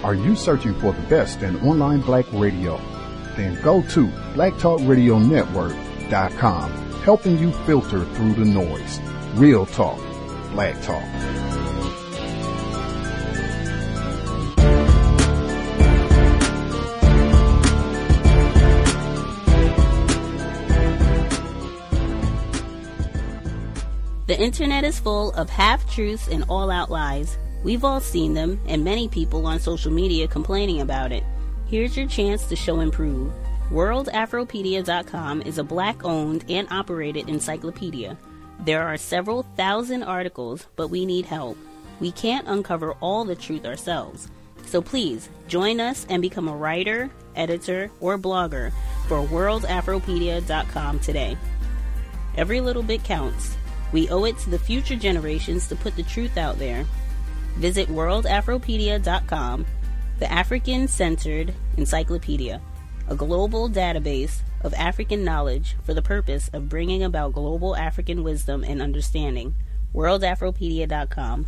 Are you searching for the best in online black radio? Then go to blacktalkradionetwork.com, helping you filter through the noise. Real talk, black talk. The internet is full of half-truths and all-out lies. We've all seen them, and many people on social media complaining about it. Here's your chance to show and prove. WorldAfropedia.com is a black-owned and operated encyclopedia. There are several thousand articles, but we need help. We can't uncover all the truth ourselves. So please, join us and become a writer, editor, or blogger for WorldAfropedia.com today. Every little bit counts. We owe it to the future generations to put the truth out there. Visit WorldAfropedia.com, the African-centered encyclopedia, a global database of African knowledge for the purpose of bringing about global African wisdom and understanding. WorldAfropedia.com.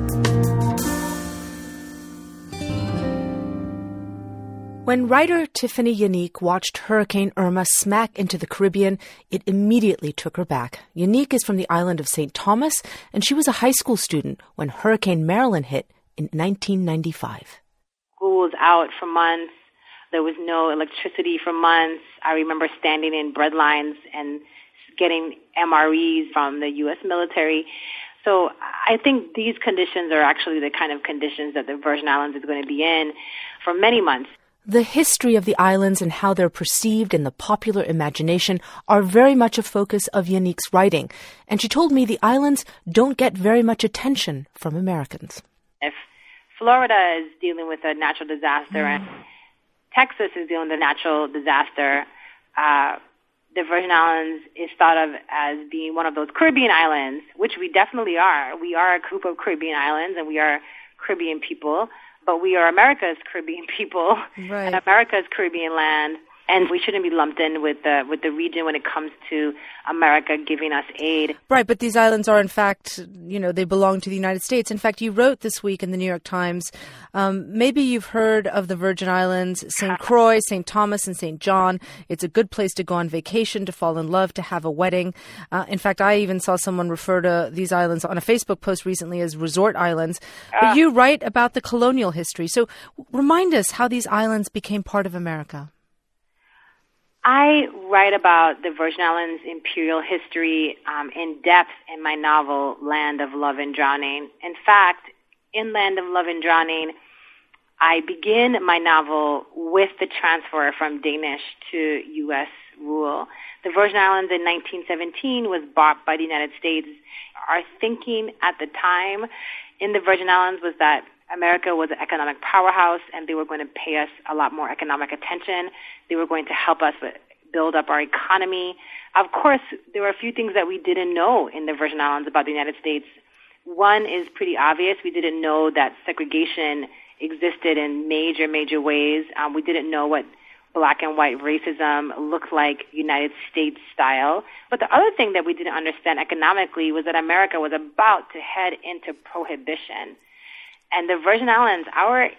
When writer Tiffany Unique watched Hurricane Irma smack into the Caribbean, it immediately took her back. Unique is from the island of St. Thomas, and she was a high school student when Hurricane Marilyn hit in 1995. School was out for months. There was no electricity for months. I remember standing in bread lines and getting MREs from the U.S. military. So I think these conditions are actually the kind of conditions that the Virgin Islands is going to be in for many months. The history of the islands and how they're perceived in the popular imagination are very much a focus of Unique's writing. And she told me the islands don't get very much attention from Americans. If Florida is dealing with a natural disaster and Texas is dealing with a natural disaster, the Virgin Islands is thought of as being one of those Caribbean islands, which we definitely are. We are a group of Caribbean islands, and we are Caribbean people. But we are America's Caribbean people, right, and America's Caribbean land, and we shouldn't be lumped in with the region when it comes to America giving us aid. Right, but these islands are, in fact, they belong to the United States. In fact, you wrote this week in the New York Times, maybe you've heard of the Virgin Islands, St. Croix, St. Thomas, and St. John. It's a good place to go on vacation, to fall in love, to have a wedding. In fact, I even saw someone refer to these islands on a Facebook post recently as resort islands. But you write about the colonial history. So remind us how these islands became part of America. I write about the Virgin Islands imperial history in depth in my novel, Land of Love and Drowning. In fact, in Land of Love and Drowning, I begin my novel with the transfer from Danish to U.S. rule. The Virgin Islands in 1917 was bought by the United States. Our thinking at the time in the Virgin Islands was that America was an economic powerhouse, and they were going to pay us a lot more economic attention. They were going to help us build up our economy. Of course, there were a few things that we didn't know in the Virgin Islands about the United States. One is pretty obvious. We didn't know that segregation existed in major ways. We didn't know what black and white racism looked like United States style. But the other thing that we didn't understand economically was that America was about to head into prohibition. And the Virgin Islands, our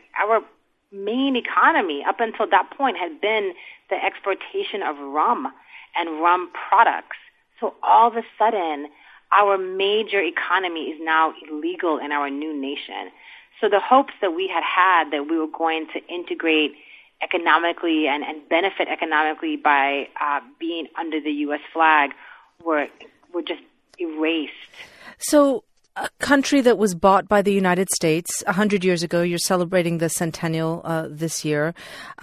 main economy up until that point had been the exportation of rum and rum products. So all of a sudden, our major economy is now illegal in our new nation. So the hopes that we had that we were going to integrate economically and benefit economically by being under the U.S. flag were just erased. So a country that was bought by the United States 100 years ago. You're celebrating the centennial this year.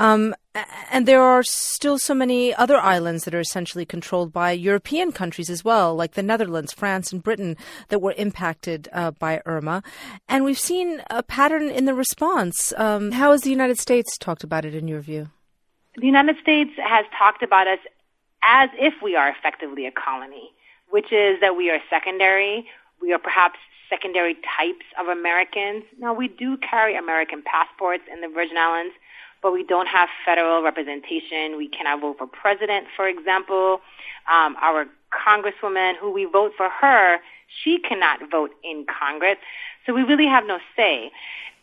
And there are still so many other islands that are essentially controlled by European countries as well, like the Netherlands, France, and Britain, that were impacted by Irma. And we've seen a pattern in the response. How has the United States talked about it in your view? The United States has talked about us as if we are effectively a colony, which is that we are secondary. We are perhaps secondary types of Americans. Now, we do carry American passports in the Virgin Islands, but we don't have federal representation. We cannot vote for president, for example. Our congresswoman, who we vote for her, she cannot vote in Congress. So we really have no say.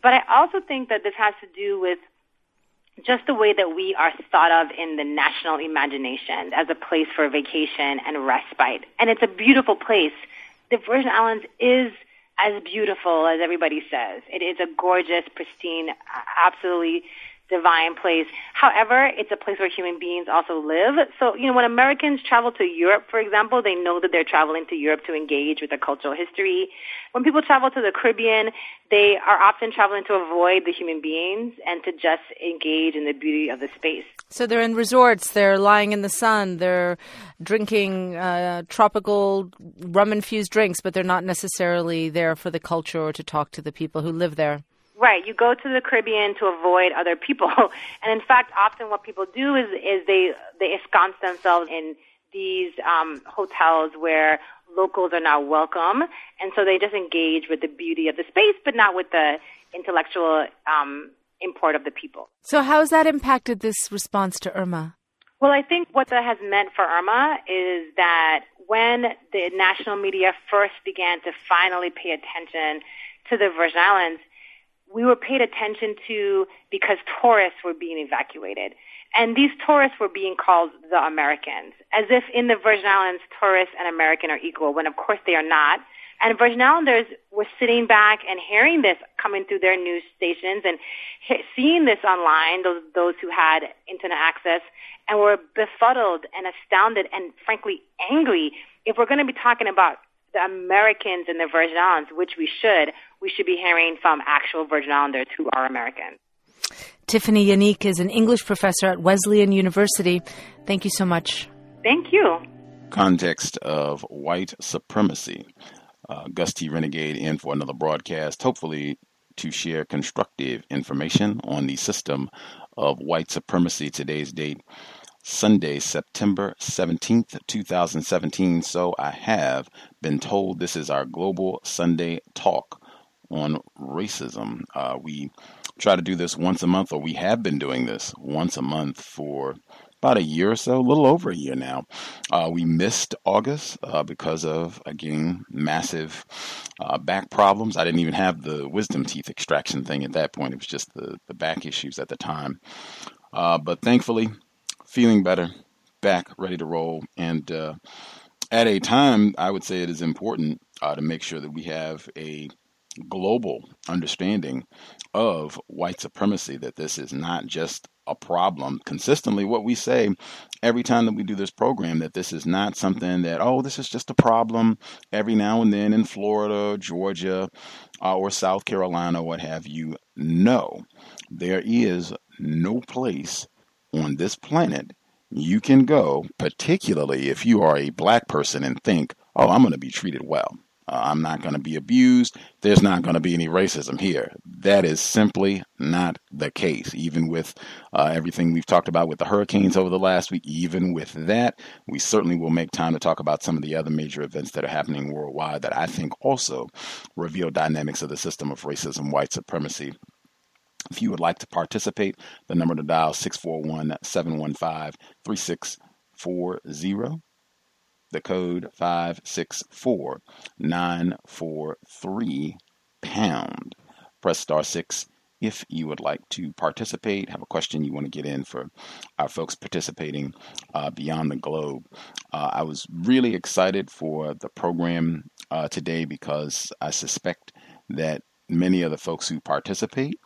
But I also think that this has to do with just the way that we are thought of in the national imagination as a place for vacation and respite. And it's a beautiful place. The Virgin Islands is as beautiful as everybody says. It is a gorgeous, pristine, absolutely divine place. However, it's a place where human beings also live. So, when Americans travel to Europe, for example, they know that they're traveling to Europe to engage with the cultural history. When people travel to the Caribbean, they are often traveling to avoid the human beings and to just engage in the beauty of the space. So they're in resorts, they're lying in the sun, they're drinking tropical rum-infused drinks, but they're not necessarily there for the culture or to talk to the people who live there. Right. You go to the Caribbean to avoid other people. And in fact, often what people do is they ensconce themselves in these hotels where locals are not welcome. And so they just engage with the beauty of the space, but not with the intellectual import of the people. So how has that impacted this response to Irma? Well, I think what that has meant for Irma is that when the national media first began to finally pay attention to the Virgin Islands, we were paid attention to because tourists were being evacuated. And these tourists were being called the Americans, as if in the Virgin Islands, tourists and American are equal, when of course they are not. And Virgin Islanders were sitting back and hearing this coming through their news stations and seeing this online, those who had internet access, and were befuddled and astounded and frankly angry. If we're going to be talking about the Americans in the Virgin Islands, which we should be hearing from actual Virgin Islanders who are Americans. Tiffany Yanique is an English professor at Wesleyan University. Thank you so much. Thank you. Context of white supremacy. Gus T. Renegade in for another broadcast, hopefully to share constructive information on the system of white supremacy. Today's date, Sunday, September 17th, 2017. So I have been told this is our Global Sunday Talk on racism. We try to do this once a month, or we have been doing this once a month for about a year or so, a little over a year now. We missed August because of, again, massive back problems. I didn't even have the wisdom teeth extraction thing at that point. It was just the back issues at the time. But thankfully, feeling better, back, ready to roll. And at a time, I would say it is important to make sure that we have a global understanding of white supremacy, that this is not just a problem. Consistently, what we say every time that we do this program, that this is not something that, this is just a problem every now and then in Florida, Georgia, or South Carolina, what have you. No, there is no place on this planet you can go, particularly if you are a black person, and think, I'm going to be treated well. I'm not going to be abused. There's not going to be any racism here. That is simply not the case. Even with everything we've talked about with the hurricanes over the last week, even with that, we certainly will make time to talk about some of the other major events that are happening worldwide that I think also reveal dynamics of the system of racism, white supremacy. If you would like to participate, the number to dial 641-715-3640. The code 564-943#. Press *6 if you would like to participate, have a question you want to get in for our folks participating beyond the globe. I was really excited for the program today because I suspect that many of the folks who participate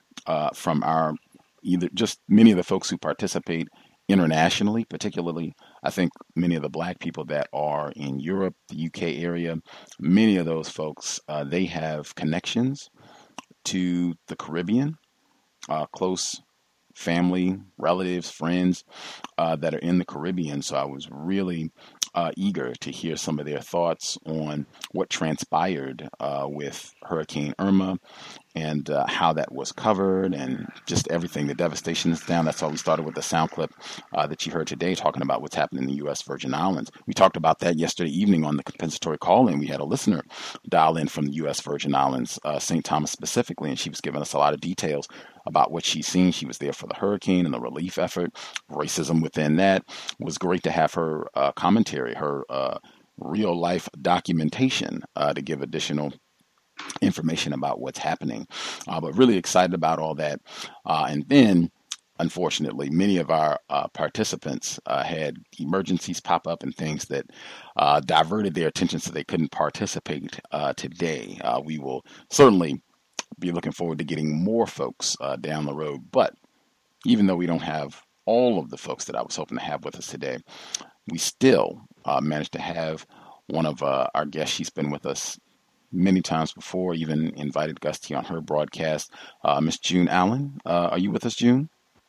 many of the folks who participate internationally, particularly, I think many of the black people that are in Europe, the UK area, many of those folks, they have connections to the Caribbean, close family, relatives, friends that are in the Caribbean. So I was really eager to hear some of their thoughts on what transpired with Hurricane Irma and how that was covered and just everything. The devastation is down. That's why we started with the sound clip that you heard today talking about what's happening in the U.S. Virgin Islands. We talked about that yesterday evening on the compensatory call-in. We had a listener dial in from the U.S. Virgin Islands, St. Thomas specifically, and she was giving us a lot of details about what she's seen. She was there for the hurricane and the relief effort, racism within that. It was great to have her commentary, her real-life documentation to give additional information about what's happening. But really excited about all that. And then, unfortunately, many of our participants had emergencies pop up and things that diverted their attention so they couldn't participate today. We will certainly be looking forward to getting more folks down the road. But even though we don't have all of the folks that I was hoping to have with us today, we still managed to have one of our guests. She's been with us many times before, even invited Gustie on her broadcast, Miss June Allen. Are you with us, June?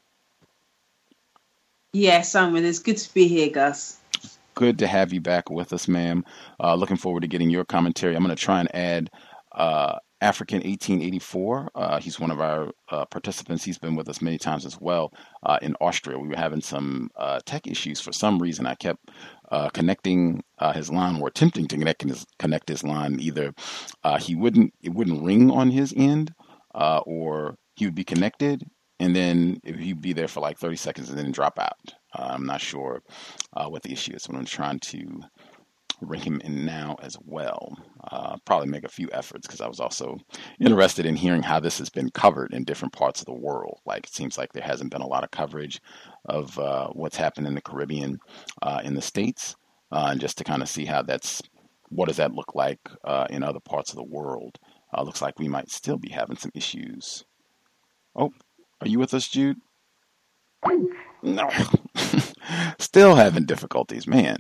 Yes, I'm with us. Good to be here, Gus. Good to have you back with us, ma'am. Looking forward to getting your commentary. I'm going to try and add African 1884. He's one of our participants. He's been with us many times as well in Austria. We were having some tech issues. For some reason, I kept connecting his line, or attempting to connect his line. Either it wouldn't ring on his end, or he would be connected, and then he'd be there for like 30 seconds and then drop out. I'm not sure what the issue is, but I'm trying to bring him in now as well. Probably make a few efforts, because I was also interested in hearing how this has been covered in different parts of the world. Like, it seems like there hasn't been a lot of coverage of what's happened in the Caribbean, in the States, and just to kind of see what does that look like in other parts of the world. Looks like we might still be having some issues. Oh, are you with us, Jude? No. Still having difficulties, man.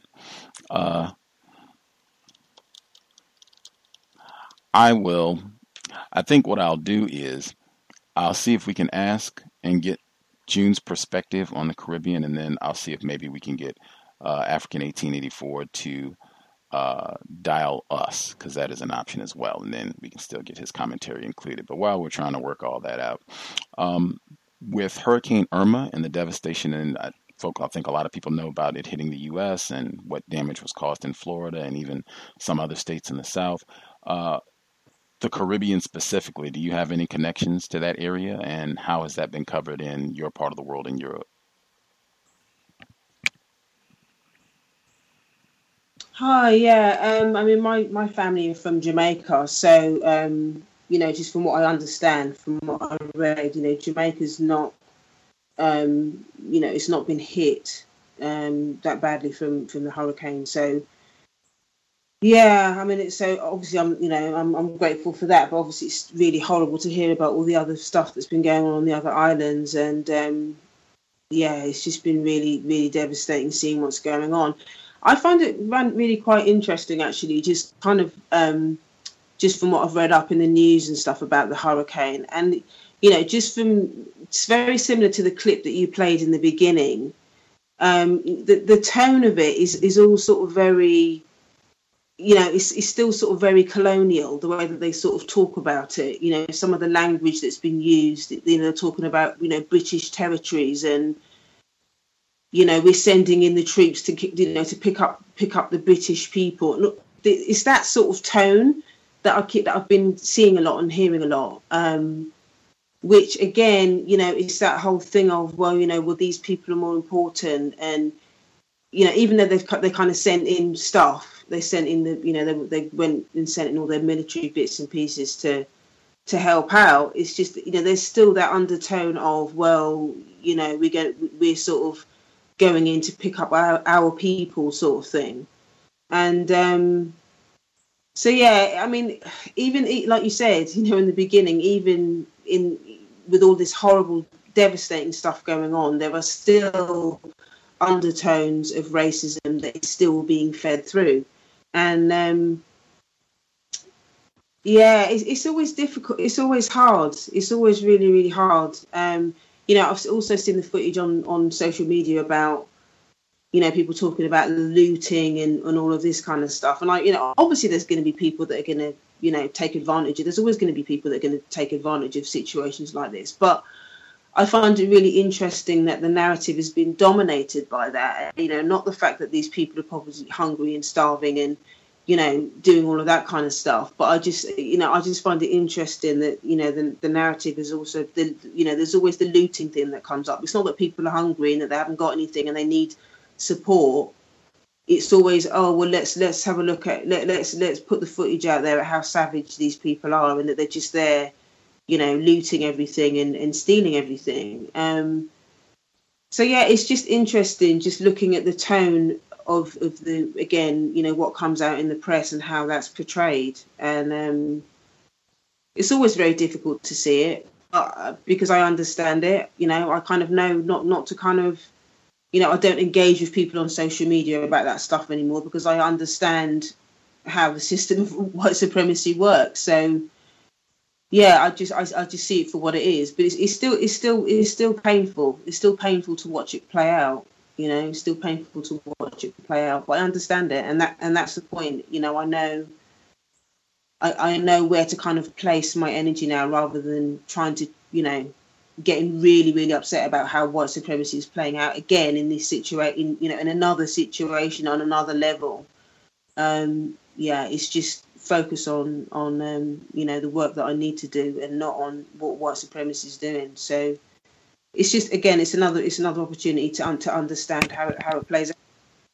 I think what I'll do is I'll see if we can ask and get June's perspective on the Caribbean, and then I'll see if maybe we can get African 1884 to dial us, because that is an option as well, and then we can still get his commentary included. But while we're trying to work all that out, with Hurricane Irma and the devastation, and I think a lot of people know about it hitting the U.S. and what damage was caused in Florida and even some other states in the South. The Caribbean specifically, do you have any connections to that area, and how has that been covered in your part of the world in Europe? Hi, yeah. I mean, my family are from Jamaica, so just from what I understand, from what I read, Jamaica's not, it's not been hit that badly from the hurricane. So, yeah, I mean, so obviously I'm grateful for that, but obviously it's really horrible to hear about all the other stuff that's been going on the other islands, and it's just been really, really devastating seeing what's going on. I find it really quite interesting, actually, just kind of just from what I've read up in the news and stuff about the hurricane, and it's very similar to the clip that you played in the beginning. The tone of it is all sort of very, it's still sort of very colonial, the way that they sort of talk about it. Some of the language that's been used, they're talking about, British territories, and, we're sending in the troops to pick up the British people. Look, it's that sort of tone that I've been seeing a lot and hearing a lot. Which again, it's that whole thing of, well, these people are more important, and even though they kind of sent in stuff, they sent in they went and sent in all their military bits and pieces to help out. It's just there's still that undertone of, well, we're sort of going in to pick up our people, sort of thing, and so yeah, I mean, even like you said, in the beginning, even with all this horrible, devastating stuff going on, there are still undertones of racism that is still being fed through. And it's always difficult. It's always hard. It's always really, really hard. I've also seen the footage on social media about, people talking about looting and all of this kind of stuff. And obviously there's going to be people that are going to, take advantage of. There's always going to be people that are going to take advantage of situations like this. But I find it really interesting that the narrative has been dominated by that. Not the fact that these people are probably hungry and starving and, doing all of that kind of stuff. But I just find it interesting that, the narrative is also, there's always the looting thing that comes up. It's not that people are hungry and that they haven't got anything and they need support. it's always, oh well, let's have a look at let's put the footage out there at how savage these people are, and that they're just there, looting everything and stealing everything. So yeah, it's just interesting, just looking at the tone of the, again, what comes out in the press and how that's portrayed, and it's always very difficult to see it because I understand it. I kind of know not to kind of. I don't engage with people on social media about that stuff anymore because I understand how the system of white supremacy works. So, yeah, I just see it for what it is. But it's still painful. It's still painful to watch it play out. It's still painful to watch it play out. But I understand it, and that's the point. I know where to kind of place my energy now, rather than trying to getting really, really upset about how white supremacy is playing out again in this situation, in another situation on another level. It's just focus on the work that I need to do and not on what white supremacy is doing. So it's just, again, it's another opportunity to understand how it plays out.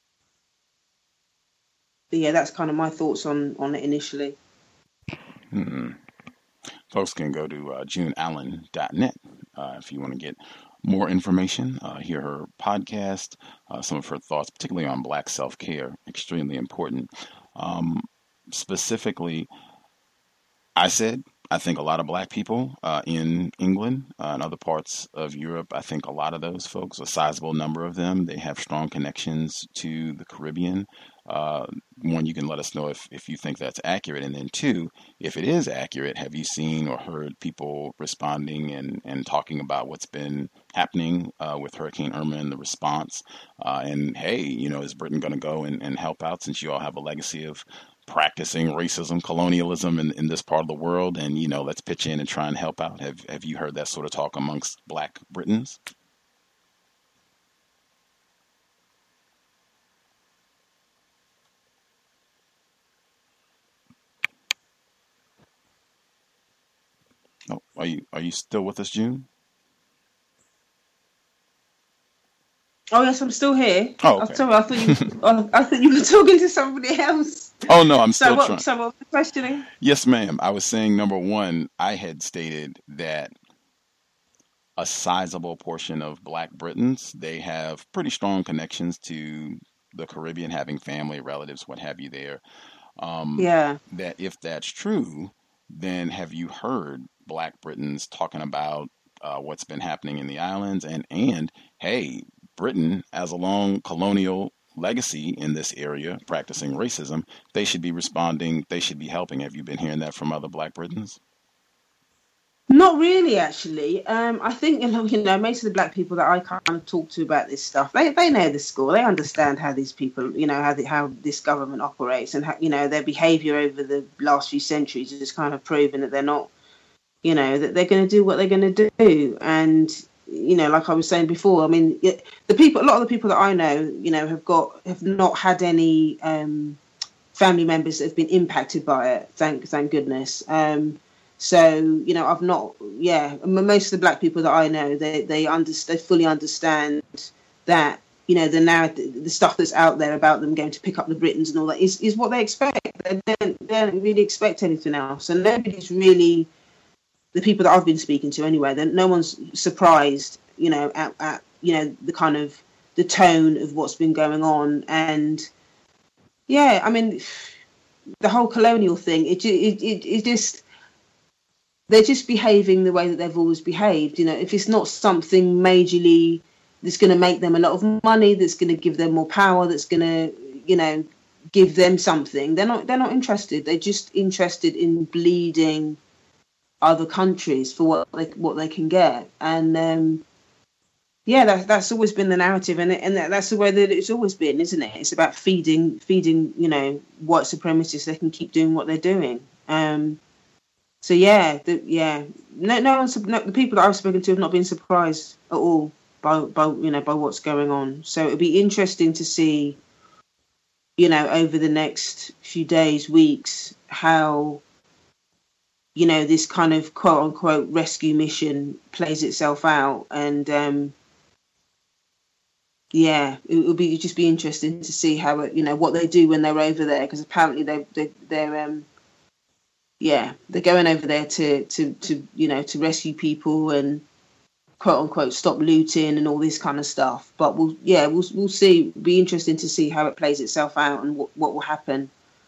But yeah, that's kind of my thoughts on it initially. Mm-hmm. Folks can go to juneallen.net if you want to get more information, hear her podcast, some of her thoughts, particularly on Black self-care, extremely important. Specifically, I think a lot of Black people in England and other parts of Europe, I think a lot of those folks, a sizable number of them, they have strong connections to the Caribbean. One, you can let us know if you think that's accurate. And then two, if it is accurate, have you seen or heard people responding and talking about what's been happening with Hurricane Irma and the response? And hey, is Britain going to go and help out, since you all have a legacy of practicing racism, colonialism in this part of the world, and let's pitch in and try and help out? Have you heard that sort of talk amongst Black Britons? Oh, are you still with us, June? Oh yes, I'm still here. Oh, okay. I'm sorry, I thought you were talking to somebody else. Oh no, I'm still trying. So what was the questioning? Yes, ma'am. I was saying, number one, I had stated that a sizable portion of Black Britons, they have pretty strong connections to the Caribbean, having family, relatives, what have you there. Yeah. That if that's true, then have you heard Black Britons talking about what's been happening in the islands, and hey, Britain, as a long colonial legacy in this area, practicing racism, they should be responding, they should be helping. Have you been hearing that from other Black Britons? Not really, actually. I think most of the Black people that I kind of talk to about this stuff, they know the score. They understand how these people, how this government operates, and how, their behaviour over the last few centuries has kind of proven that they're not, that they're going to do what they're going to do. And like I was saying before, I mean, a lot of the people that I know, have not had any family members that have been impacted by it. Thank goodness. So, I've not, most of the Black people that I know, they fully understand that, the narrative, the stuff that's out there about them going to pick up the Britons and all that is what they expect. They don't really expect anything else. And nobody's really, the people that I've been speaking to anyway, no one's surprised, at the kind of the tone of what's been going on. And yeah, I mean, the whole colonial thing, it just, they're just behaving the way that they've always behaved. If it's not something majorly that's going to make them a lot of money, that's going to give them more power, that's going to, give them something, they're not interested. They're just interested in bleeding other countries for what they can get. And that's always been the narrative, and that's the way that it's always been, isn't it? It's about feeding white supremacists. They can keep doing what they're doing. So no one's, the people that I've spoken to have not been surprised at all by what's going on. So it'll be interesting to see, over the next few days, weeks, how this kind of quote unquote rescue mission plays itself out, and yeah, it'd just be interesting to see how it, what they do when they're over there, because apparently they're they're going over there to rescue people and quote unquote stop looting and all this kind of stuff. But we'll see. It'll be interesting to see how it plays itself out and what will happen.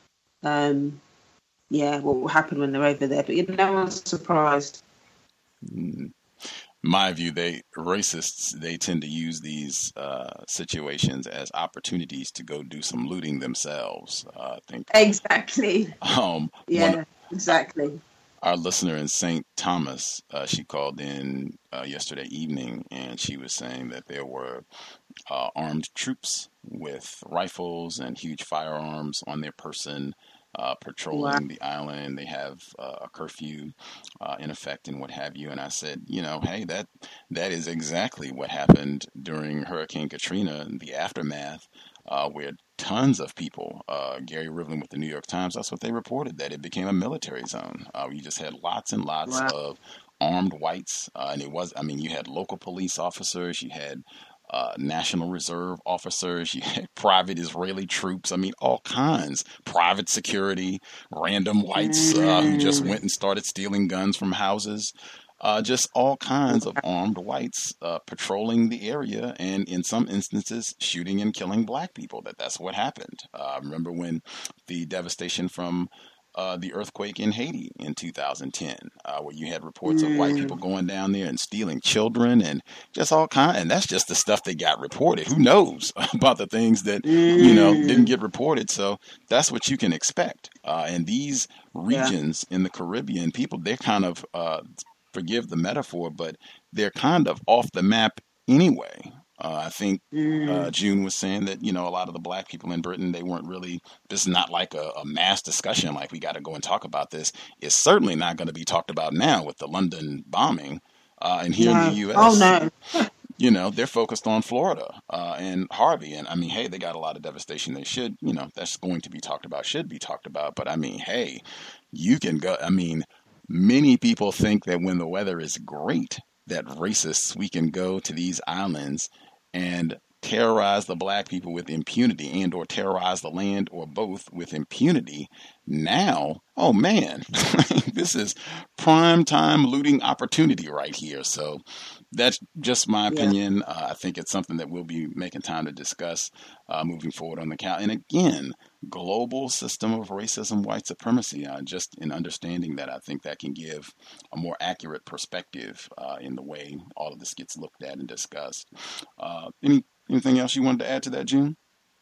What will happen when they're over there. But no one's surprised. My view, racists, they tend to use these situations as opportunities to go do some looting themselves. I think exactly. Exactly. Our listener in St. Thomas, she called in yesterday evening, and she was saying that there were armed troops with rifles and huge firearms on their person, patrolling the island. They have a curfew in effect and what have you. And I said, hey, that is exactly what happened during Hurricane Katrina, the aftermath, where tons of people, Gary Rivlin with the New York Times, that's what they reported, that it became a military zone. You just had lots and lots of armed whites. And you had local police officers, you had National Reserve officers, you had private Israeli troops, all kinds, private security, random whites who just went and started stealing guns from houses. Just all kinds of armed whites patrolling the area, and in some instances shooting and killing black people. That's what happened. I remember when the devastation from the earthquake in Haiti in 2010, where you had reports of white people going down there and stealing children and just all kinds. And that's just the stuff that got reported. Who knows about the things that, didn't get reported. So that's what you can expect. And these regions in the Caribbean, people, they're kind of, forgive the metaphor, but they're kind of off the map anyway. I think June was saying that, a lot of the black people in Britain, they weren't really, this is not like a mass discussion, like we got to go and talk about this. It's certainly not going to be talked about now with the London bombing. And here in the U.S., oh, no. They're focused on Florida and Harvey. And hey, they got a lot of devastation. They should, that's going to be talked about, should be talked about. But hey, you can go, many people think that when the weather is great, that racists, we can go to these islands and terrorize the black people with impunity, and or terrorize the land, or both, with impunity. Now, oh man, this is prime time looting opportunity right here. So that's just my opinion. I think it's something that we'll be making time to discuss moving forward on the count. And again, global system of racism, white supremacy. Just in understanding that, I think that can give a more accurate perspective in the way all of this gets looked at and discussed. Anything else you wanted to add to that, June?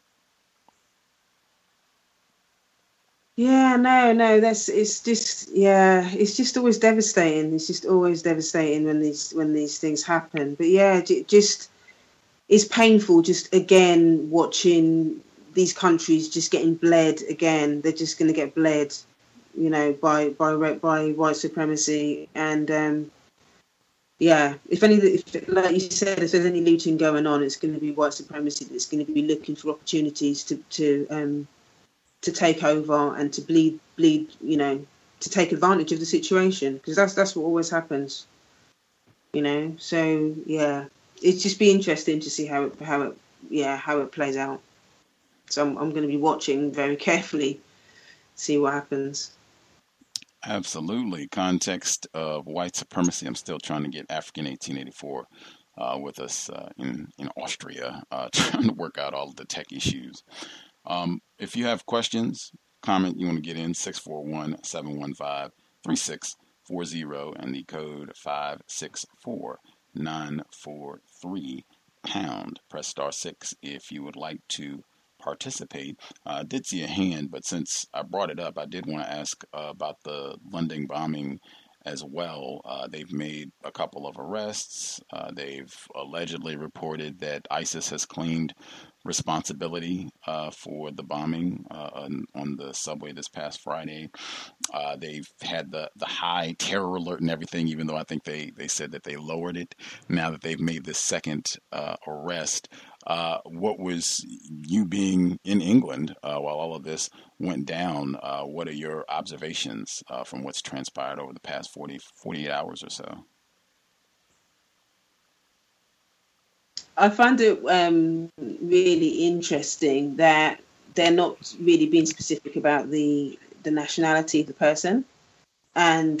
Yeah, no, it's just always devastating. It's just always devastating when these things happen. But just it's painful just again watching these countries just getting bled again. They're just going to get bled, by white supremacy. And if like you said, if there's any looting going on, it's going to be white supremacy that's going to be looking for opportunities to take over and to bleed, to take advantage of the situation, because that's what always happens, So it's just be interesting to see how it plays out. So I'm going to be watching very carefully, see what happens. Absolutely. Context of white supremacy. I'm still trying to get African 1884 with us in Austria, trying to work out all of the tech issues. If you have questions, comment, you want to get in, 641-715-3640 and the code 564-943 pound. Press *6 if you would like to participate. I did see a hand, but since I brought it up, I did want to ask about the London bombing as well. They've made a couple of arrests. They've allegedly reported that ISIS has claimed responsibility for the bombing on the subway this past Friday. They've had the high terror alert and everything, even though I think they said that they lowered it now that they've made this second arrest. What was, you being in England while all of this went down, what are your observations from what's transpired over the past 48 hours or so? I find it really interesting that they're not really being specific about the nationality of the person, and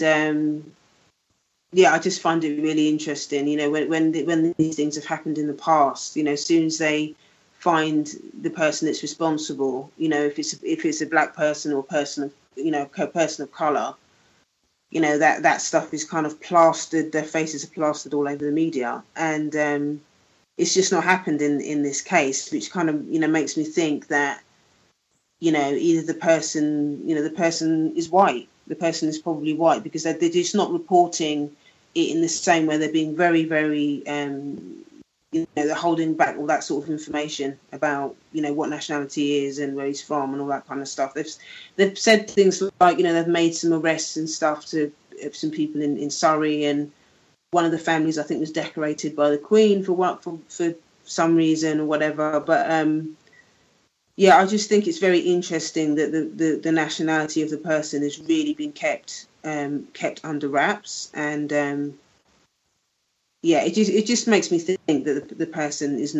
I just find it really interesting. You know, when these things have happened in the past, you know, as soon as they find the person that's responsible, you know, if it's a black person or person of color, you know, that stuff is kind of plastered. Their faces are plastered all over the media, and it's just not happened in this case, which kind of, you know, makes me think that, you know, either the person is white. The person is probably white because they're just not reporting it in the same way. They're being very, very, you know, they're holding back all that sort of information about, you know, what nationality he is and where he's from and all that kind of stuff. They've said things like, you know, they've made some arrests and stuff to some people in Surrey, and one of the families, I think, was decorated by the Queen for some reason or whatever. But I just think it's very interesting that the nationality of the person has really been kept under wraps, and it just makes me think that the person is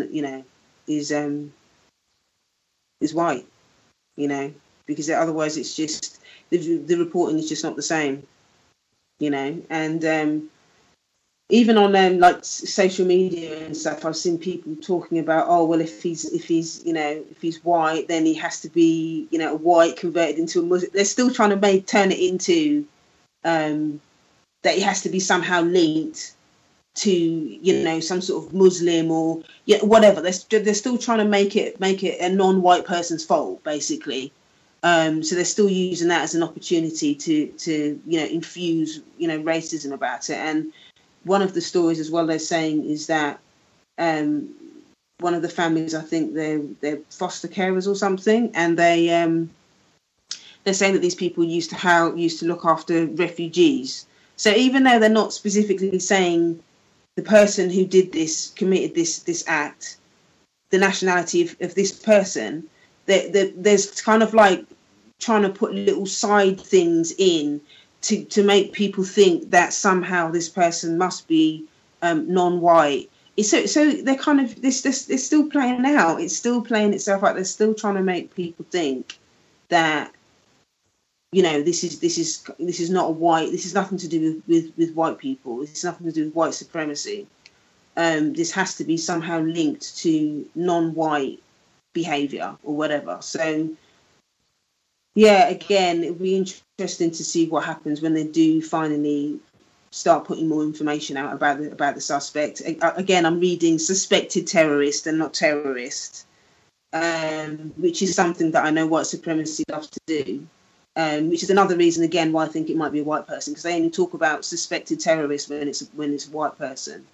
white, you know, because otherwise it's just the reporting is just not the same, you know, and even on like social media and stuff, I've seen people talking about, oh well, if he's white, then he has to be, you know, a white converted into a Muslim. They're still trying to turn it into that he has to be somehow linked to, you know, some sort of Muslim or whatever. They're still trying to make it a non-white person's fault, basically. So they're still using that as an opportunity to you know, infuse, you know, racism about it. And one of the stories as well they're saying is that one of the families, I think they're foster carers or something, and they're saying that these people used to look after refugees. So even though they're not specifically saying the person who did this, committed this act, the nationality of this person, there's kind of like trying to put little side things in to make people think that somehow this person must be non-white. So they're kind of this it's still playing out. It's still playing itself out. They're still trying to make people think that, you know, this is not a white. This is nothing to do with white people. This has nothing to do with white supremacy. This has to be somehow linked to non-white behaviour or whatever. So, yeah, again, it'll be interesting to see what happens when they do finally start putting more information out about the suspect. Again, I'm reading suspected terrorist and not terrorist, which is something that I know white supremacy loves to do. Which is another reason, again, why I think it might be a white person, because they only talk about suspected terrorists when it's a white person.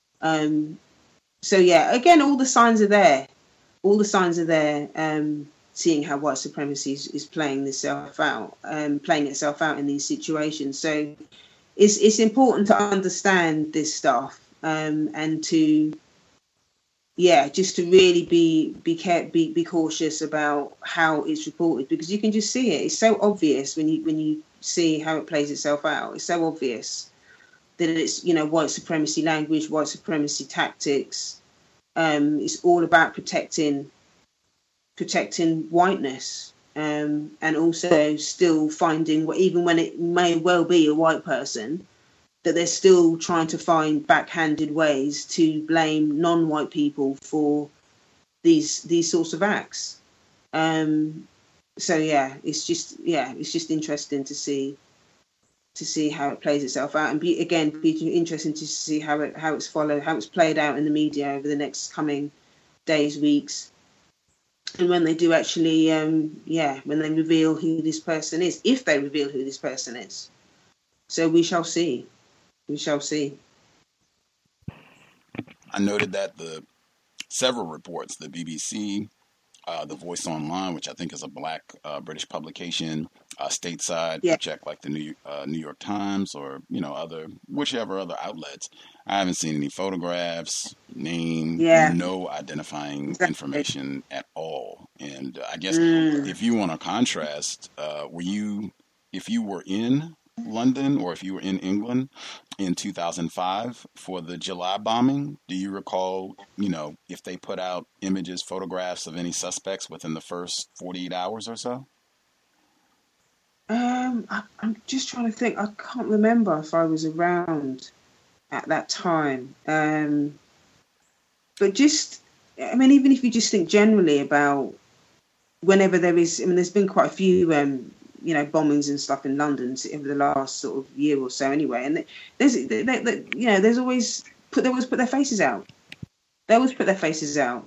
So yeah, again, all the signs are there. All the signs are there. Seeing how white supremacy is playing itself out in these situations. So it's important to understand this stuff, and to just to really be cautious about how it's reported, because you can just see it. It's so obvious when you see how it plays itself out. It's so obvious that it's, you know, white supremacy language, white supremacy tactics. It's all about protecting whiteness, and also still finding, even when it may well be a white person, that they're still trying to find backhanded ways to blame non-white people for these sorts of acts. So it's just interesting to see how it plays itself out, and be interesting to see how it's played out in the media over the next coming days, weeks, and when they do actually, when they reveal who this person is, if they reveal who this person is. So we shall see. We shall see. I noted that several reports, the BBC, the Voice Online, which I think is a black British publication, stateside, check like the New York Times, or, you know, whichever other outlets. I haven't seen any photographs, name, no identifying information at all. And I guess if you want to contrast, if you were in London or if you were in England in 2005 for the July bombing, do you recall, if they put out images, photographs of any suspects within the first 48 hours or so? I'm just trying to think. I can't remember if I was around at that time. But just, even if you just think generally about whenever there is, there's been quite a few, bombings and stuff in London over the last sort of year or so anyway. And they always put their faces out. They always put their faces out.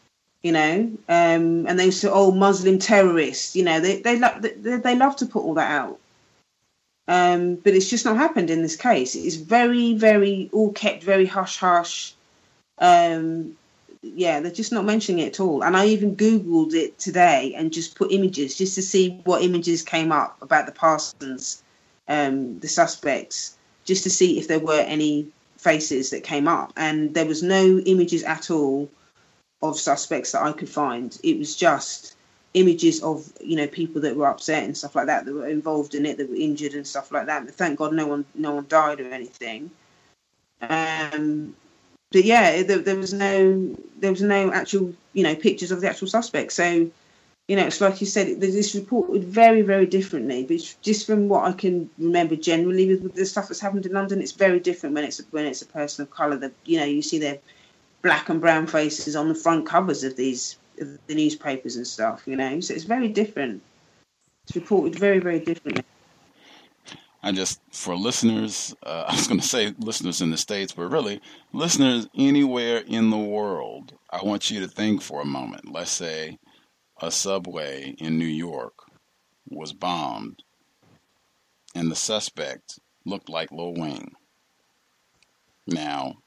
And they say, "Oh, Muslim terrorists," they love to put all that out. But it's just not happened in this case. It's very, very all kept very hush hush. They're just not mentioning it at all. And I even Googled it today and just put images just to see what images came up about the Parsons, the suspects, just to see if there were any faces that came up. And there was no images at all of suspects that I could find. It was just images of people that were upset and stuff like that were involved in it, that were injured and stuff like that. But thank God no one died or anything. But yeah, there was no actual pictures of the actual suspects. So it's like you said, this reported very, very differently. But just from what I can remember generally with the stuff that's happened in London, it's very different when it's a person of colour. That you see their black and brown faces on the front covers of the newspapers and stuff. So it's very different. It's reported very, very differently. For listeners, I was going to say listeners in the States, but really listeners anywhere in the world, I want you to think for a moment. Let's say a subway in New York was bombed and the suspect looked like Lil Wayne. Now,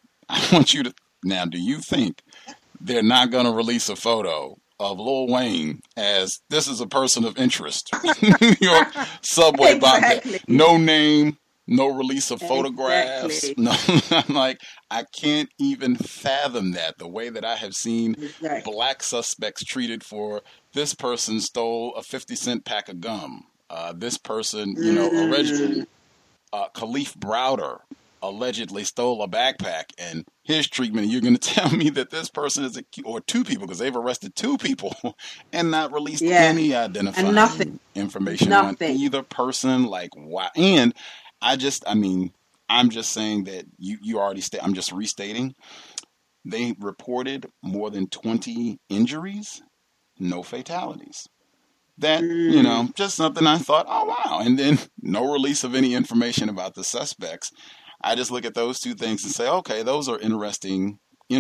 do you think they're not going to release a photo of Lil Wayne as this is a person of interest? New York subway exactly. bomb. No name, no release of photographs. Exactly. No, I'm like, I can't even fathom that. The way that I have seen black suspects treated for this person stole a 50-cent pack of gum. This person, allegedly, Khalif Browder allegedly stole a backpack, and his treatment, you're going to tell me that this person is or two people, because they've arrested two people and not released any identifying information on either person. Like, why? And I'm just saying that you already I'm just restating. They reported more than 20 injuries, no fatalities. That, just something I thought, oh, wow. And then no release of any information about the suspects. I just look at those two things and say, okay, those are interesting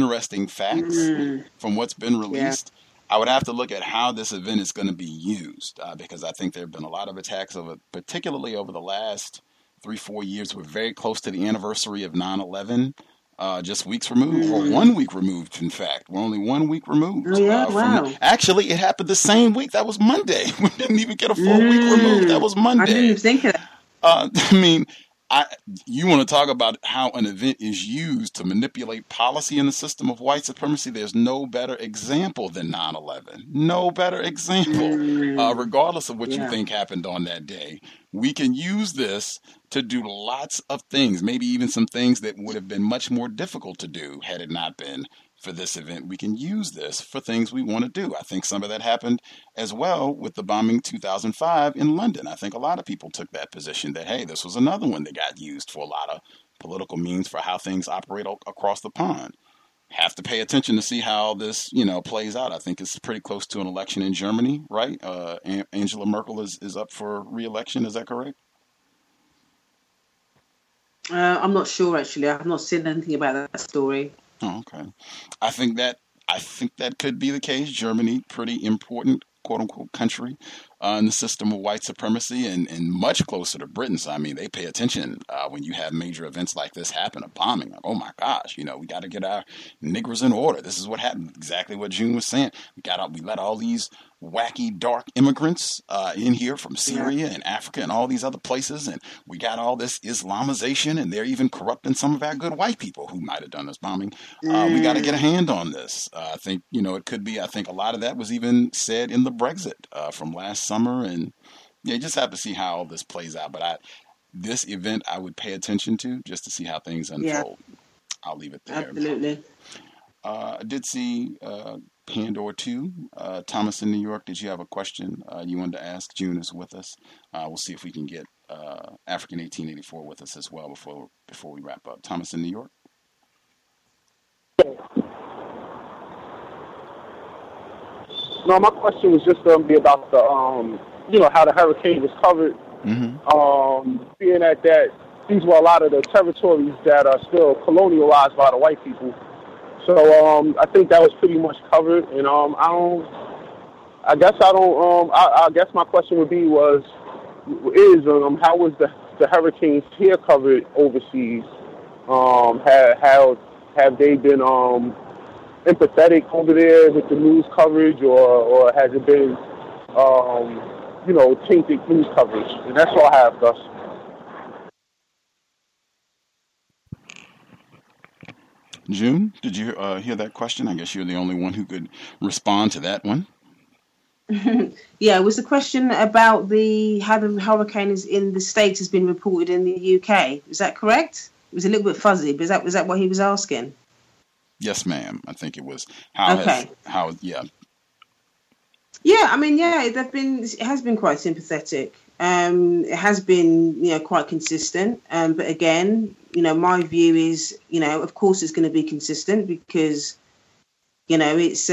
facts from what's been released. Yeah. I would have to look at how this event is going to be used because I think there have been a lot of attacks particularly over the last 3-4 years. We're very close to the anniversary of 9/11, just weeks removed, or 1 week removed, in fact. We're only 1 week removed. Oh, yeah, wow. Actually, it happened the same week. That was Monday. We didn't even get a full week removed. That was Monday. I didn't even think of that. You want to talk about how an event is used to manipulate policy in the system of white supremacy? There's no better example than 9/11. No better example. Regardless of what you think happened on that day, we can use this to do lots of things, maybe even some things that would have been much more difficult to do had it not been for this event. We can use this for things we want to do. I think some of that happened as well with the bombing 2005 in London. I think a lot of people took that position that, hey, this was another one that got used for a lot of political means for how things operate across the pond. Have to pay attention to see how this, plays out. I think it's pretty close to an election in Germany, right? Angela Merkel is up for re-election. Is that correct? I'm not sure, actually. I've not seen anything about that story. Oh, okay. I think that could be the case. Germany, pretty important, quote unquote, country in the system of white supremacy, and much closer to Britain. So, they pay attention when you have major events like this happen, a bombing. Like, oh my gosh, we got to get our niggers in order. This is what happened. Exactly what June was saying. We let all these wacky, dark immigrants in here from Syria and Africa and all these other places, and we got all this Islamization, and they're even corrupting some of our good white people who might have done this bombing. We got to get a hand on this. I think, it could be, I think a lot of that was even said in the Brexit from last summer, and you just have to see how all this plays out. But this event I would pay attention to just to see how things Yeah, unfold. I'll leave it there. absolutely. I did see Pandora 2. Thomas in New York, did you have a question you wanted to ask? June is with us. We'll see if we can get African 1884 with us as well before we wrap up. Thomas in New York? No, my question was just going to be about the, how the hurricane was covered. Being that these were a lot of the territories that are still colonialized by the white people. So I think that was pretty much covered. And I guess my question would be how was the hurricanes here covered overseas? Have they been empathetic over there with the news coverage, or has it been tainted news coverage? And that's all I have, Gus. June, did you hear that question? I guess you're the only one who could respond to that one. Yeah, was the question about how the hurricane is in the States has been reported in the UK? Is that correct? It was a little bit fuzzy, but was that what he was asking? Yes, ma'am. I think it was. Yeah. Yeah, I mean, it has been quite sympathetic. It has been, quite consistent. But again, my view is, of course it's going to be consistent because, it's,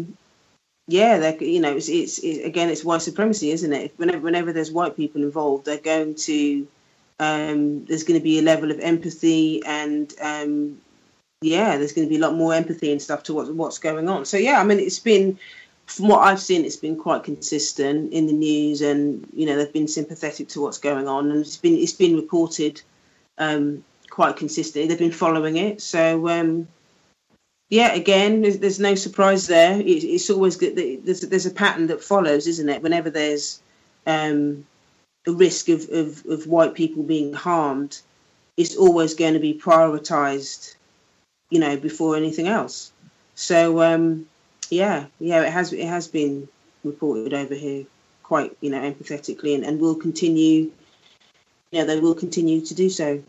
it's white supremacy, isn't it? Whenever there's white people involved, they're going to, there's going to be a level of empathy and, there's going to be a lot more empathy and stuff to what's going on. So, I mean, it's been, from what I've seen, it's been quite consistent in the news, and they've been sympathetic to what's going on, and it's been reported quite consistently. They've been following it, so again, there's no surprise there. It's always good. There's a pattern that follows, isn't it? Whenever there's a risk of white people being harmed, it's always going to be prioritised, before anything else. So. It has been reported over here quite, empathetically, and will continue. They will continue to do so.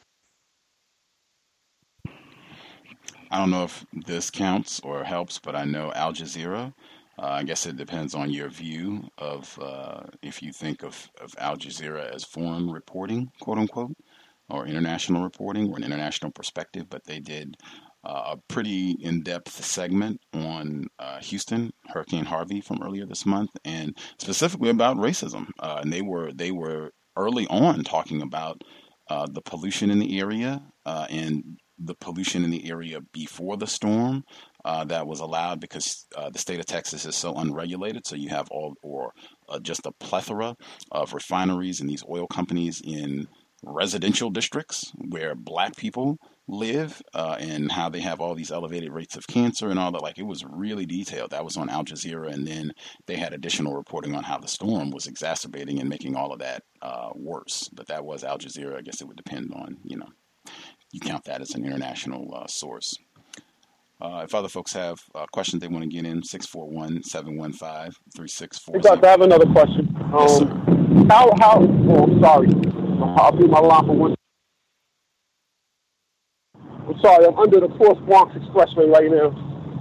I don't know if this counts or helps, but I know Al Jazeera. I guess it depends on your view of if you think of Al Jazeera as foreign reporting, quote unquote, or international reporting or an international perspective, but they did a pretty in-depth segment on Houston, Hurricane Harvey from earlier this month, and specifically about racism. And they were early on talking about the pollution in the area and the pollution in the area before the storm that was allowed because the state of Texas is so unregulated. So you have just a plethora of refineries and these oil companies in residential districts where black people live, and how they have all these elevated rates of cancer and all that. Like, it was really detailed. That was on Al Jazeera, and then they had additional reporting on how the storm was exacerbating and making all of that worse. But that was Al Jazeera. I guess it would depend on, you count that as an international source. If other folks have questions they want to get in, 641-715-3640. I have another question. Yes, sir. I'm sorry. I'll be my line for one. I'm sorry, I'm under the Cross Bronx Expressway right now.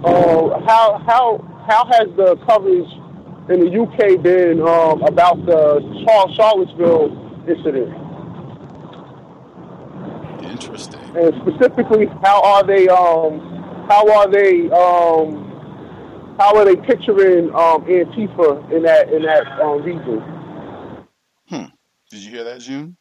How has the coverage in the UK been about the Charlottesville incident? Interesting. And specifically, how are they picturing Antifa in that region? Did you hear that, June?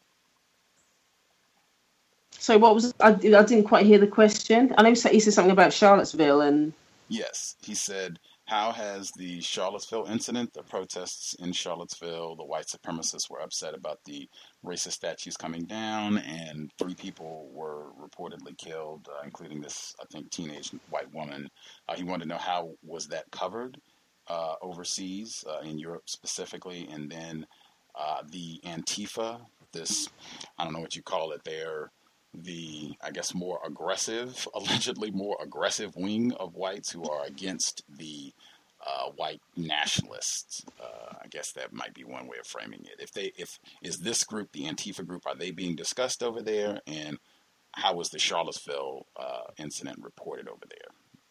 So what was? I didn't quite hear the question. I know he said something about Charlottesville and. Yes, he said, how has the Charlottesville incident, the protests in Charlottesville, the white supremacists were upset about the racist statues coming down, and 3 people were reportedly killed, including this, I think, teenage white woman. He wanted to know how was that covered overseas, in Europe specifically, and then the Antifa, this, I don't know what you call it there, the, I guess, allegedly more aggressive wing of whites who are against the white nationalists. I guess that might be one way of framing it. If is this group, the Antifa group, are they being discussed over there? And how was the Charlottesville incident reported over there?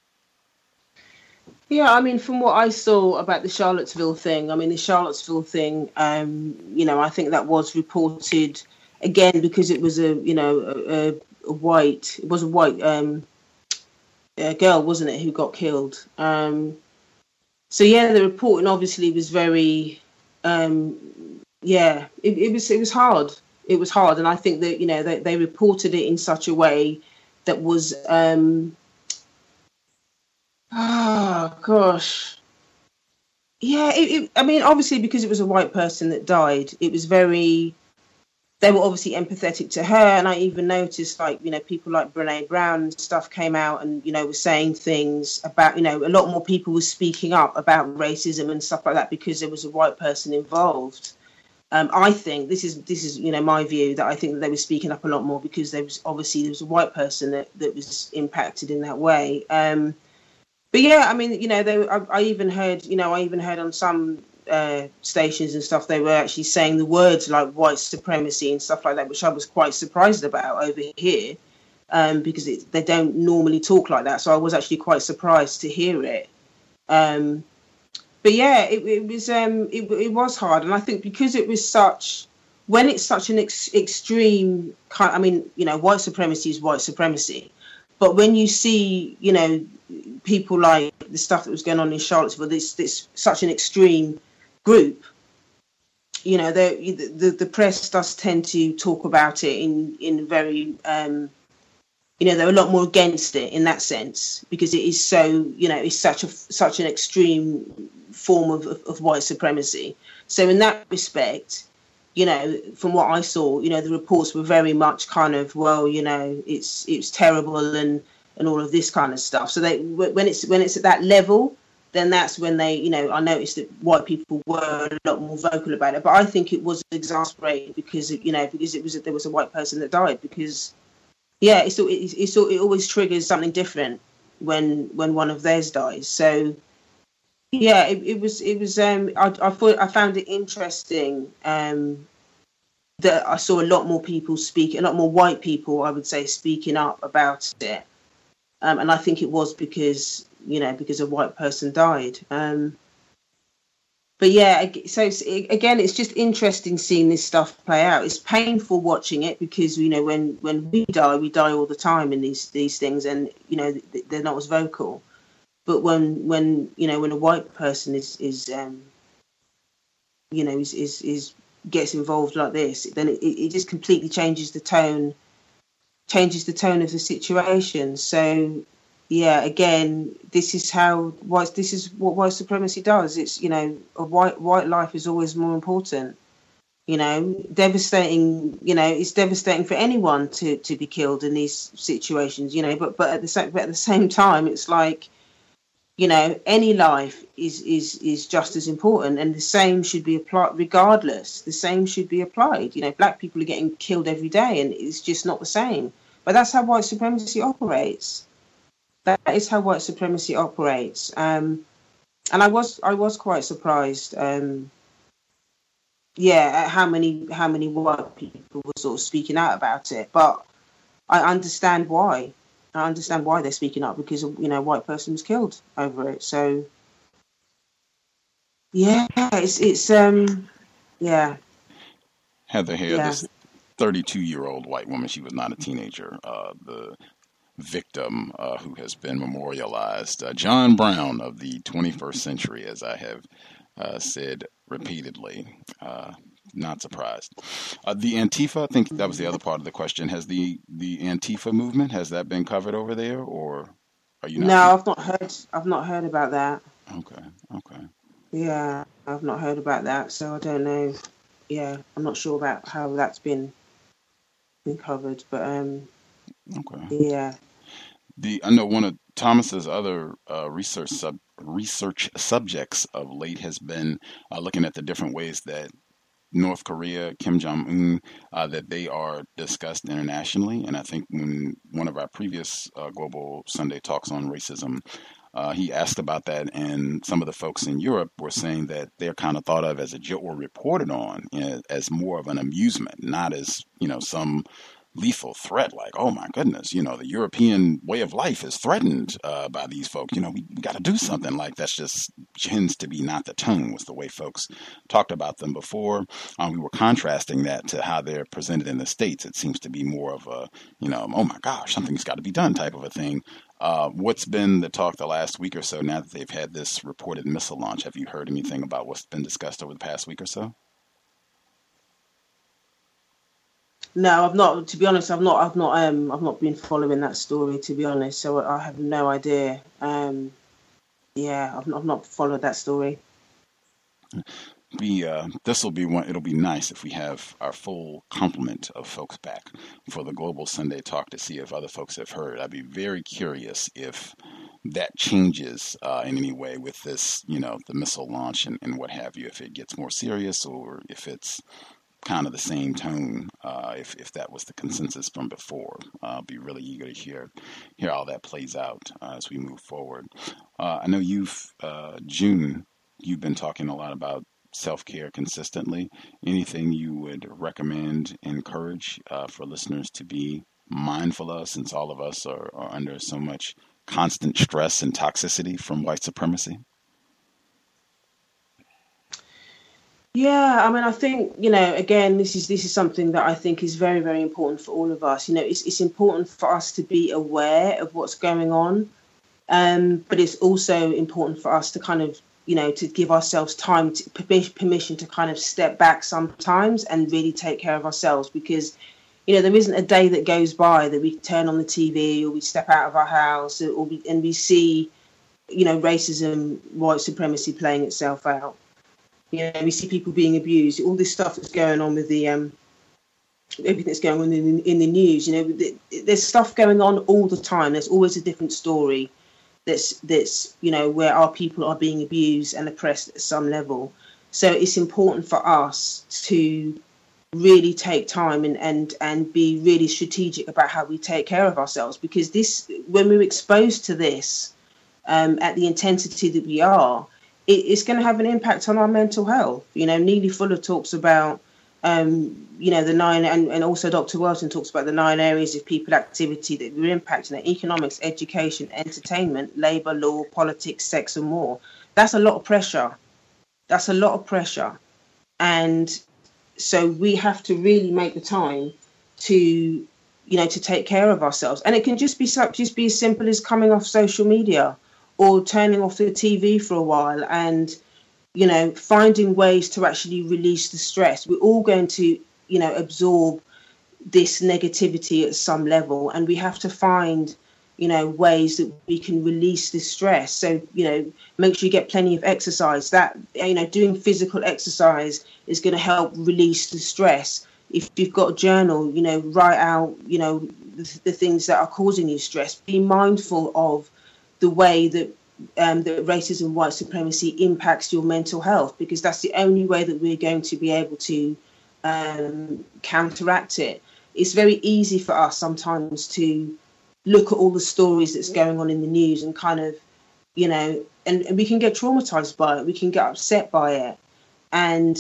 Yeah, I mean, from what I saw about the Charlottesville thing, I think that was reported again because it was a white girl, wasn't it, who got killed. So yeah, the reporting obviously was very, it was hard. It was hard, and I think that they reported it in such a way that was. Oh gosh. Yeah, obviously because it was a white person that died, it was very. They were obviously empathetic to her, and I even noticed, people like Brené Brown and stuff came out and were saying things about, a lot more people were speaking up about racism and stuff like that because there was a white person involved. I think this is my view, that I think that they were speaking up a lot more because there was a white person that was impacted in that way. But yeah, I mean, I even heard on some stations and stuff, they were actually saying the words like white supremacy and stuff like that, which I was quite surprised about over here, because they don't normally talk like that. So I was actually quite surprised to hear it. But yeah, it was hard, and I think because it was when it's such an extreme kind. White supremacy is white supremacy, but when you see people like the stuff that was going on in Charlottesville, this such an extreme group, the press does tend to talk about it in very they're a lot more against it in that sense because it is so it's such an extreme form of white supremacy. So in that respect, from what I saw, the reports were very much kind of, well, it's terrible and all of this kind of stuff. So when it's at that level, then that's when I noticed that white people were a lot more vocal about it. But I think it was exasperating because there was a white person that died. Because it always triggers something different when one of theirs dies. So yeah, it was. I found it interesting that I saw a lot more people a lot more white people, I would say, speaking up about it. And I think it was because a white person died. But yeah, so again, it's just interesting seeing this stuff play out. It's painful watching it because when we die all the time in these things, and they're not as vocal. But when a white person is gets involved like this, then it just completely changes the tone of the situation. So yeah, again, this is what white supremacy does. It's a white life is always more important. Devastating. It's devastating for anyone to be killed in these situations. But at the same time, it's like any life is just as important, and the same should be applied regardless. The same should be applied. Black people are getting killed every day, and it's just not the same. But that's how white supremacy operates. That is how white supremacy operates. And I was quite surprised. At how many white people were sort of speaking out about it. But I understand why. I understand why they're speaking up, because a white person was killed over it. So yeah, it's yeah. Heather here, this 32-year-old white woman, she was not a teenager. The victim who has been memorialized, John Brown of the 21st century, as I have said repeatedly. Not surprised. The Antifa, I think that was the other part of the question. Has the Antifa movement, has that been covered over there, or are you not? No, I've not heard about that. Okay. Yeah, I've not heard about that, so I don't know. Yeah, I'm not sure about how that's been covered, but okay. Yeah. I know one of Thomas's other research subjects of late has been looking at the different ways that North Korea, Kim Jong-un, that they are discussed internationally. And I think when one of our previous Global Sunday talks on racism, He asked about that, and some of the folks in Europe were saying that they're kind of thought of as a joke or reported on as more of an amusement, not as, some lethal threat, like, oh my goodness, the European way of life is threatened by these folks. We got to do something. Like, that's just tends to be not the tone, was the way folks talked about them before. We were contrasting that to how they're presented in the States. It seems to be more of a, oh my gosh, something's got to be done type of a thing. What's been the talk the last week or so now that they've had this reported missile launch? Have you heard anything about what's been discussed over the past week or so? No, I've not. To be honest, I've not been following that story. To be honest, so I have no idea. I've not followed that story. This will be one. It'll be nice if we have our full complement of folks back for the Global Sunday Talk to see if other folks have heard. I'd be very curious if that changes in any way with this, the missile launch and what have you. If it gets more serious or if it's kind of the same tone, if that was the consensus from before. I'll be really eager to hear how that plays out as we move forward. I know June, you've been talking a lot about self-care consistently. Anything you would recommend, encourage for listeners to be mindful of, since all of us are under so much constant stress and toxicity from white supremacy? Yeah, I mean, I think, again, this is something that I think is very, very important for all of us. It's important for us to be aware of what's going on, but it's also important for us to kind of, to give ourselves time, permission to kind of step back sometimes and really take care of ourselves, because, there isn't a day that goes by that we turn on the TV or we step out of our house and we see, racism, white supremacy playing itself out. We see people being abused. All this stuff that's going on with the everything that's going on in the news. There's stuff going on all the time. There's always a different story that's where our people are being abused and oppressed at some level. So it's important for us to really take time and be really strategic about how we take care of ourselves, because when we're exposed to this at the intensity that we are, it's going to have an impact on our mental health. Neely Fuller talks about, the 9, and also Dr. Welton talks about the 9 areas of people activity that we're impacting: economics, education, entertainment, labour, law, politics, sex, and more. That's a lot of pressure. And so we have to really make the time to, to take care of ourselves. And it can just be as simple as coming off social media, or turning off the TV for a while and, finding ways to actually release the stress. We're all going to, absorb this negativity at some level, and we have to find, ways that we can release this stress. So, make sure you get plenty of exercise. That, doing physical exercise is going to help release the stress. If you've got a journal, write out, the things that are causing you stress. Be mindful of the way that racism, white supremacy impacts your mental health, because that's the only way that we're going to be able to counteract it. It's very easy for us sometimes to look at all the stories that's going on in the news and kind of, and we can get traumatized by it. We can get upset by it. And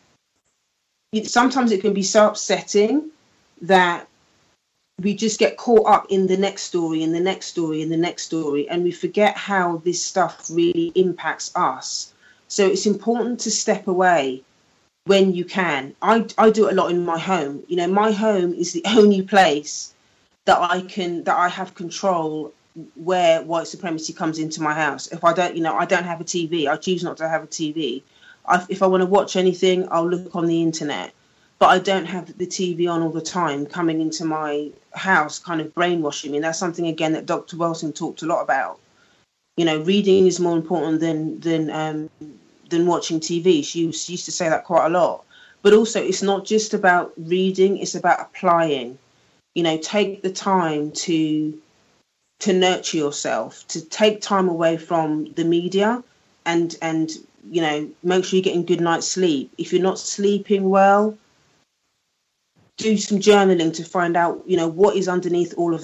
sometimes it can be so upsetting that we just get caught up in the next story and the next story and the next story, and we forget how this stuff really impacts us. So it's important to step away when you can. I do it a lot in my home. My home is the only place that I have control where white supremacy comes into my house. If I don't, I don't have a TV. I choose not to have a TV. If I want to watch anything, I'll look on the internet. But I don't have the TV on all the time, coming into my house, kind of brainwashing me. And that's something, again, that Dr. Wilson talked a lot about. Reading is more important than watching TV. She used to say that quite a lot. But also, it's not just about reading; it's about applying. Take the time to nurture yourself, to take time away from the media, and make sure you're getting good night's sleep. If you're not sleeping well, do some journaling to find out, what is underneath all of that.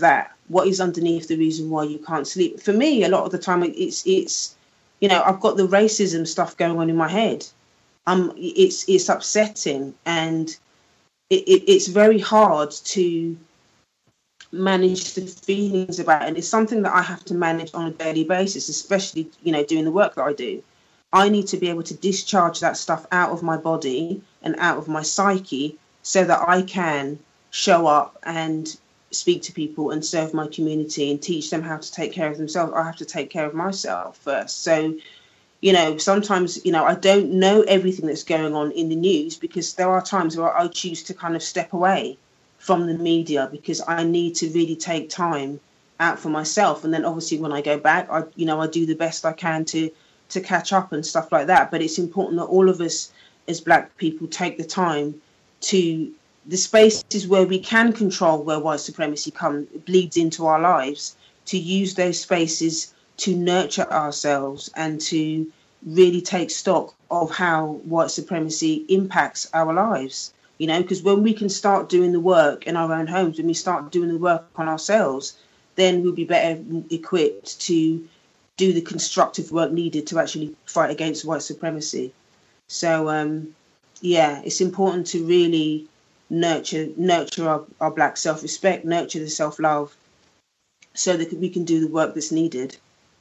what is underneath the reason why you can't sleep. For me, a lot of the time, it's I've got the racism stuff going on in my head. It's upsetting, and it's very hard to manage the feelings about it. And it's something that I have to manage on a daily basis, especially, doing the work that I do. I need to be able to discharge that stuff out of my body and out of my psyche so that I can show up and speak to people and serve my community and teach them how to take care of themselves. I have to take care of myself first. So, sometimes, I don't know everything that's going on in the news, because there are times where I choose to kind of step away from the media because I need to really take time out for myself. And then obviously when I go back, I do the best I can to catch up and stuff like that. But it's important that all of us as Black people take the time to the spaces where we can control where white supremacy bleeds into our lives, to use those spaces to nurture ourselves and to really take stock of how white supremacy impacts our lives. Because when we can start doing the work in our own homes, when we start doing the work on ourselves, then we'll be better equipped to do the constructive work needed to actually fight against white supremacy. So, it's important to really nurture our Black self-respect, nurture the self-love, so that we can do the work that's needed.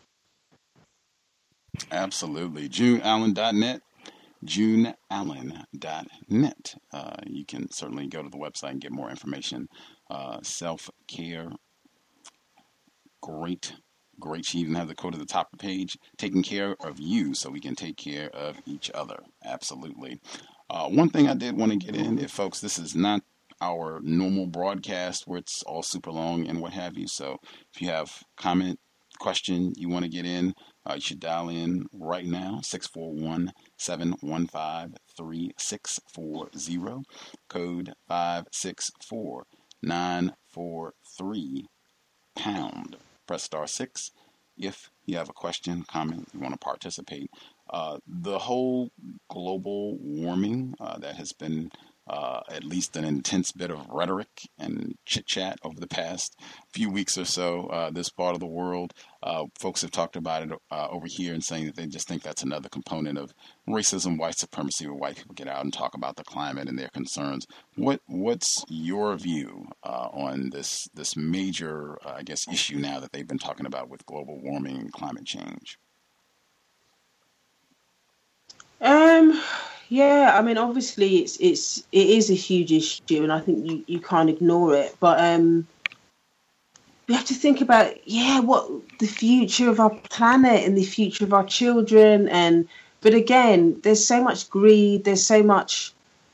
Absolutely. JuneAllen.net. JuneAllen.net. You can certainly go to the website and get more information. Self-care. Great. She even has the quote at the top of the page: taking care of you so we can take care of each other. Absolutely. One thing I did want to get in, if folks, this is not our normal broadcast where it's all super long and what have you. So if you have comment, question you want to get in, you should dial in right now, 641-715-3640, code 564-943 pound. Press *6 if you have a question, comment, you want to participate. The whole global warming that has been at least an intense bit of rhetoric and chit-chat over the past few weeks or so, this part of the world. Folks have talked about it over here and saying that they just think that's another component of racism, white supremacy, where white people get out and talk about the climate and their concerns. What's your view on this major, issue now that they've been talking about with global warming and climate change? Yeah, I mean, obviously it is a huge issue, and I think you can't ignore it. But we have to think about, what the future of our planet and the future of our children. But again, there's so much greed. There's so much,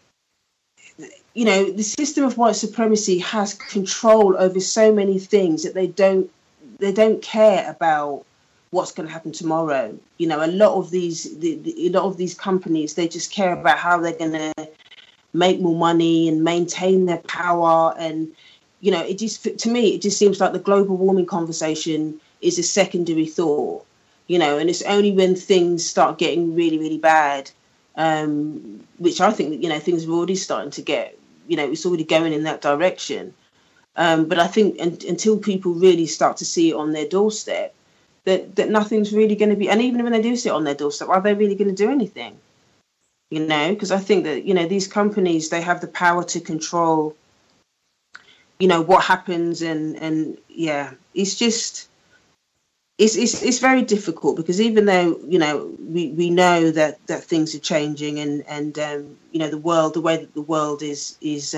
the system of white supremacy has control over so many things that they don't care about what's going to happen tomorrow. A lot of these companies, they just care about how they're going to make more money and maintain their power. And to me it just seems like the global warming conversation is a secondary thought. And it's only when things start getting really, really bad, which I think things are already starting to get. It's already going in that direction. But I think until people really start to see it on their doorstep, that nothing's really going to be, and even when they do sit on their doorstep, are they really going to do anything? Because I think that, these companies, they have the power to control, what happens. And it's just, it's very difficult, because even though, we know that things are changing and the way that the world is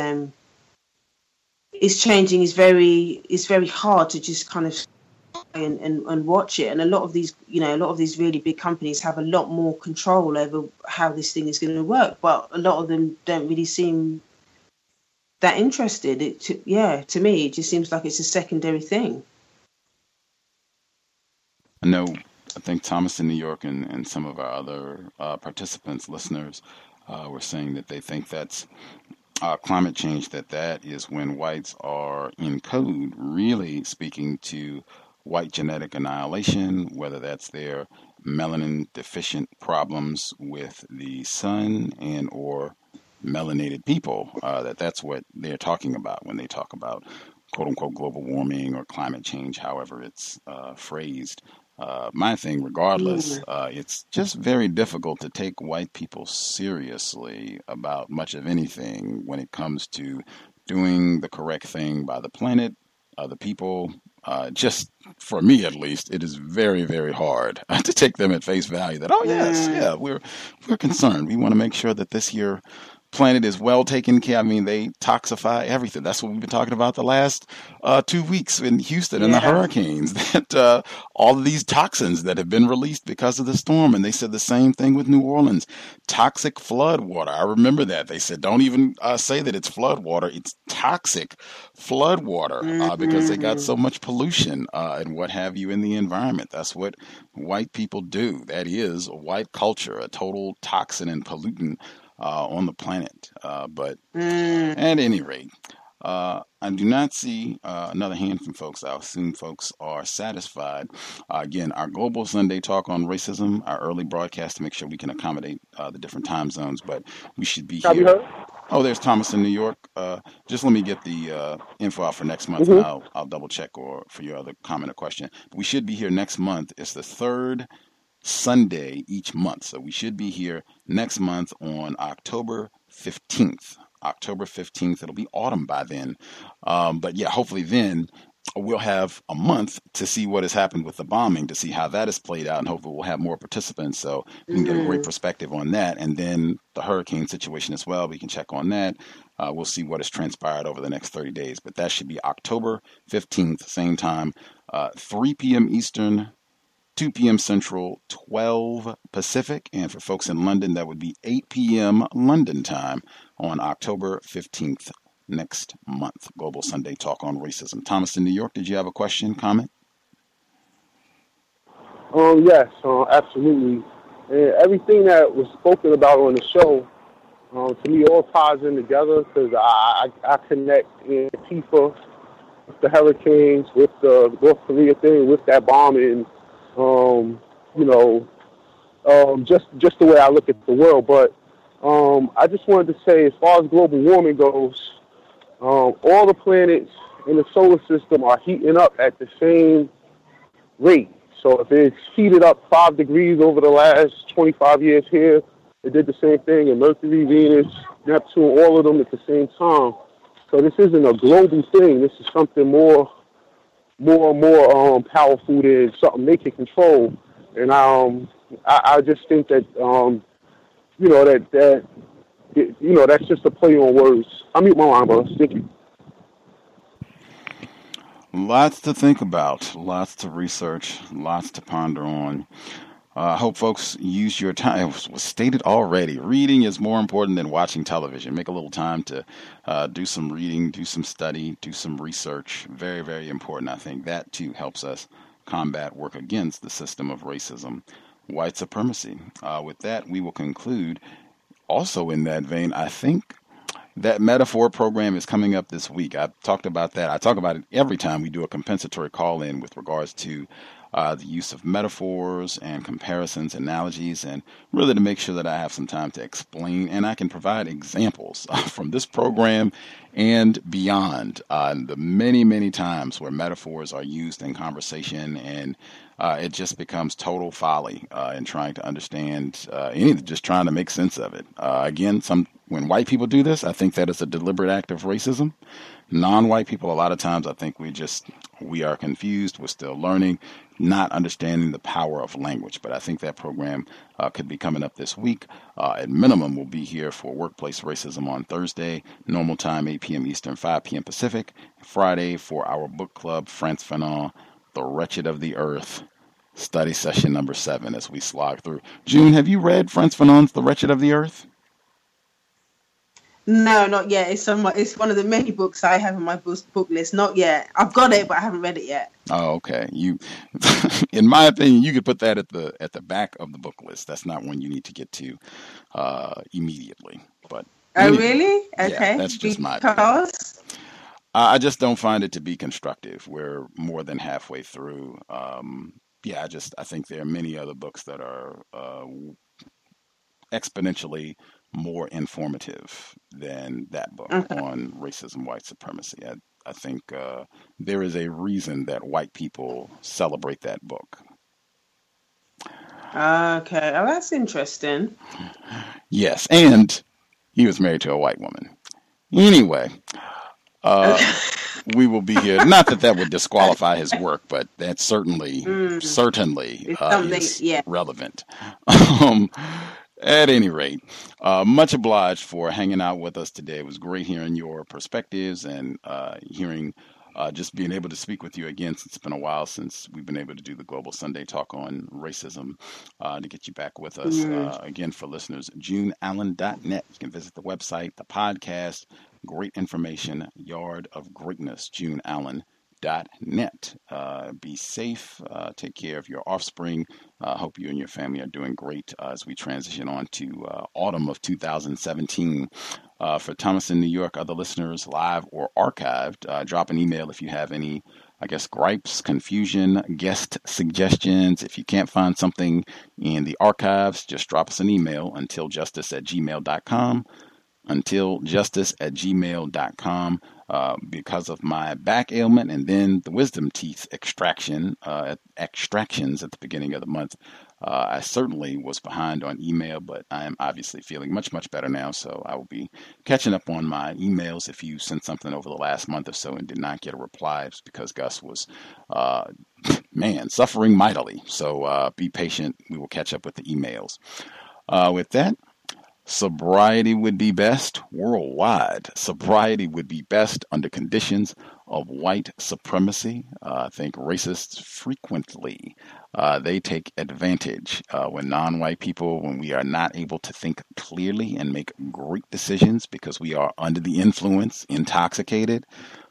changing is very hard to just kind of and watch it. And a lot of these really big companies have a lot more control over how this thing is going to work, but a lot of them don't really seem that interested. To me, it just seems like it's a secondary thing. I think Thomas in New York and some of our other participants, listeners, were saying that they think that's climate change, that is when whites are in code, really speaking to white genetic annihilation, whether that's their melanin deficient problems with the sun and or melanated people, that's what they're talking about when they talk about quote unquote global warming or climate change, however it's phrased. My thing, regardless, it's just very difficult to take white people seriously about much of anything when it comes to doing the correct thing by the planet, the people. Just for me, at least, it is very, very hard to take them at face value that, oh, yes, yeah, we're concerned. We want to make sure that this here planet is well taken care. I mean, they toxify everything. That's what we've been talking about the last 2 weeks in Houston and the hurricanes, that all of these toxins that have been released because of the storm. And they said the same thing with New Orleans. Toxic flood water. I remember that. They said, don't even say that it's flood water. It's toxic flood water because they got so much pollution and what have you in the environment. That's what white people do. That is white culture, a total toxin and pollutant on the planet. But at any rate, I do not see another hand from folks. I assume folks are satisfied. Again, our Global Sunday Talk on Racism, our early broadcast to make sure we can accommodate the different time zones, but we should be here. Oh, there's Thomas in New York. Just let me get the info out for next month, and I'll double check or for your other comment or question. But we should be here next month. It's the third Sunday each month. So we should be here next month on October 15th. October 15th. It'll be autumn by then. But yeah, hopefully then we'll have a month to see what has happened with the bombing, to see how that has played out, and hopefully we'll have more participants so we can get a great perspective on that. And then the hurricane situation as well, we can check on that. We'll see what has transpired over the next 30 days. But that should be October 15th, same time, 3 p.m. Eastern, 2 p.m. Central, 12 Pacific, and for folks in London, that would be 8 p.m. London time on October 15th next month. Global Sunday Talk on Racism. Thomas in New York, did you have a question, comment? Yes, absolutely. Everything that was spoken about on the show, to me, all ties in together because I connect Antifa with the hurricanes, with the North Korea thing, with that bombing. Just the way I look at the world. But I just wanted to say, as far as global warming goes, all the planets in the solar system are heating up at the same rate. So if it's heated up 5 degrees over the last 25 years here, it did the same thing in Mercury, Venus, Neptune, all of them at the same time. So this isn't a global thing. This is something more powerful than something they can control. And I just think that that's just a play on words. I mute my line, bro. Thank you. Lots to think about, lots to research, lots to ponder on. I hope folks use your time. It was stated already. Reading is more important than watching television. Make a little time to do some reading, do some study, do some research. Very, very important. I think that, too, helps us work against the system of racism, white supremacy. With that, we will conclude. Also in that vein, I think that Metaphor program is coming up this week. I've talked about that. I talk about it every time we do a compensatory call-in with regards to the use of metaphors and comparisons, analogies, and really to make sure that I have some time to explain and I can provide examples from this program and beyond the many, many times where metaphors are used in conversation and it just becomes total folly in trying to understand anything, just trying to make sense of it. Again, when white people do this, I think that is a deliberate act of racism. Non-white people, a lot of times, I think we are confused. We're still learning, not understanding the power of language. But I think that program could be coming up this week. At minimum, we'll be here for Workplace Racism on Thursday, normal time, 8 p.m. Eastern, 5 p.m. Pacific. Friday for our book club, Frantz Fanon, The Wretched of the Earth, study session number 7 as we slog through. June, have you read Frantz Fanon's The Wretched of the Earth? No, not yet. It's one of the many books I have on my book list. Not yet. I've got it, but I haven't read it yet. Oh, okay. In my opinion, you could put that at the back of the book list. That's not one you need to get to immediately. But anyway, really? Okay. Yeah, that's just my opinion. I just don't find it to be constructive. We're more than halfway through. I think there are many other books that are exponentially more informative than that book on racism, white supremacy. I think there is a reason that white people celebrate that book. Okay, oh, that's interesting. Yes, and he was married to a white woman. Anyway, we will be here. Not that would disqualify his work, but that certainly is relevant. At any rate, much obliged for hanging out with us today. It was great hearing your perspectives and just being able to speak with you again, since it's been a while since we've been able to do the Global Sunday Talk on racism, to get you back with us. Again, for listeners, JuneAllen.net. You can visit the website, the podcast, great information, Yard of Greatness, JuneAllen.net. Be safe, take care of your offspring. Hope you and your family are doing great as we transition on to autumn of 2017. For Thomas in New York, other listeners, live or archived, drop an email if you have any, gripes, confusion, guest suggestions. If you can't find something in the archives, just drop us an email, untiljustice@gmail.com. untiljustice@gmail.com. Because of my back ailment and then the wisdom teeth extractions at the beginning of the month, I certainly was behind on email, but I am obviously feeling much, much better now. So I will be catching up on my emails. If you sent something over the last month or so and did not get a reply, it's because Gus was, suffering mightily. So be patient. We will catch up with the emails. With that, sobriety would be best worldwide. Sobriety would be best under conditions of white supremacy. I think racists frequently, they take advantage when non-white people, when we are not able to think clearly and make great decisions because we are under the influence, intoxicated.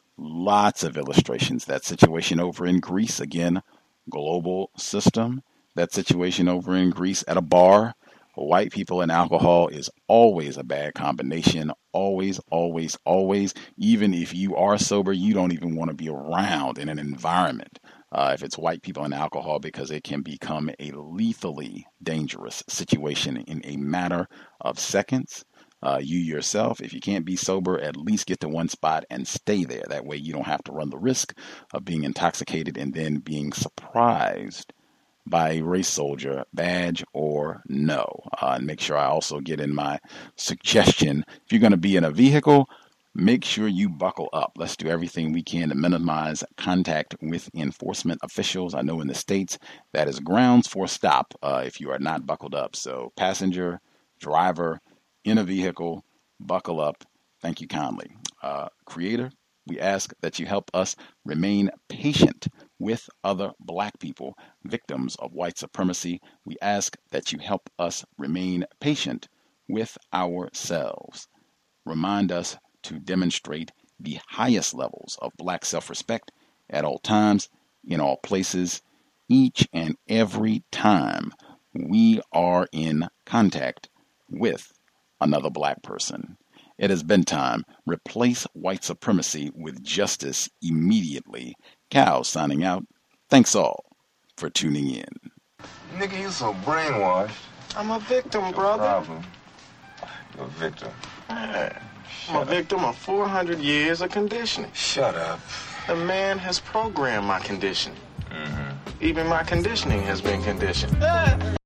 Lots of illustrations. That situation over in Greece, again, global system. That situation over in Greece at a bar. White people and alcohol is always a bad combination. Always, always, always. Even if you are sober, you don't even want to be around in an environment if it's white people and alcohol, because it can become a lethally dangerous situation in a matter of seconds. You yourself, if you can't be sober, at least get to one spot and stay there. That way you don't have to run the risk of being intoxicated and then being surprised by a race soldier, badge or no. And make sure I also get in my suggestion, if you're going to be in a vehicle, make sure you buckle up. Let's do everything we can to minimize contact with enforcement officials. I know in the States that is grounds for stop if you are not buckled up. So passenger, driver, in a vehicle, buckle up. Thank you kindly. Creator, we ask that you help us remain patient with other black people, victims of white supremacy. We ask that you help us remain patient with ourselves. Remind us to demonstrate the highest levels of black self-respect at all times, in all places, each and every time we are in contact with another black person. It has been time. Replace white supremacy with justice immediately. Cal signing out. Thanks all for tuning in. Nigga, you so brainwashed. I'm a victim, brother. Problem. You're a victim. I'm a victim of 400 years of conditioning. Shut up. The man has programmed my conditioning. Even my conditioning has been conditioned.